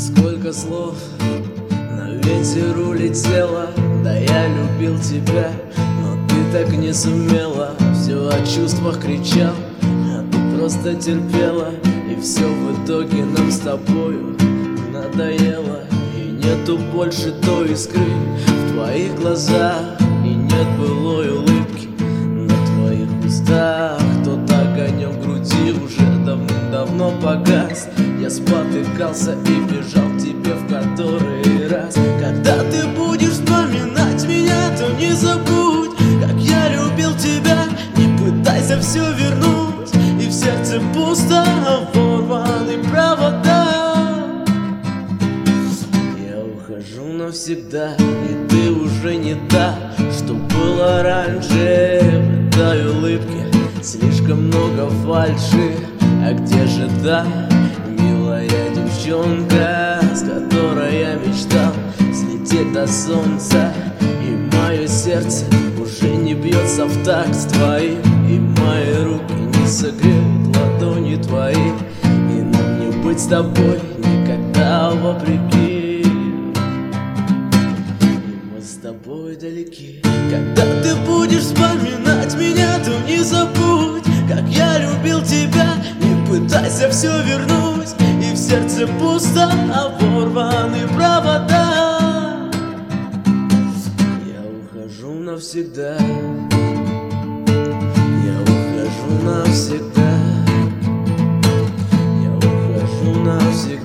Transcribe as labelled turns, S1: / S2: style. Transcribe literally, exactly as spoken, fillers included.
S1: Сколько слов на ветер улетело, да я любил тебя, но ты так не сумела. Все о чувствах кричал, а ты просто терпела. И все в итоге нам с тобою надоело. И нету больше той искры в твоих глазах, и нет былой улыбки на твоих устах. Тот огонек в груди уже давным-давно погас. Я спотыкался и бежал к тебе в который раз. Когда ты будешь вспоминать меня, то не забудь, как я любил тебя. Не пытайся все вернуть, и в сердце пусто, оборваны провода. Я ухожу навсегда, и ты уже не та, что было раньше. В этой улыбке слишком много фальши. А где же та милая девчонка, с которой я мечтал слететь до солнца? И мое сердце уже не бьется в такт с твоим, и мои руки не согреют ладони твои. И нам не быть с тобой никогда вопреки, и мы с тобой далеки. Когда ты будешь вспоминать меня, то не забудь, как я любил тебя. Не пытайся все вернуть, и в сердце пусто, оборваны провода. Я ухожу навсегда, я ухожу навсегда, я ухожу навсегда.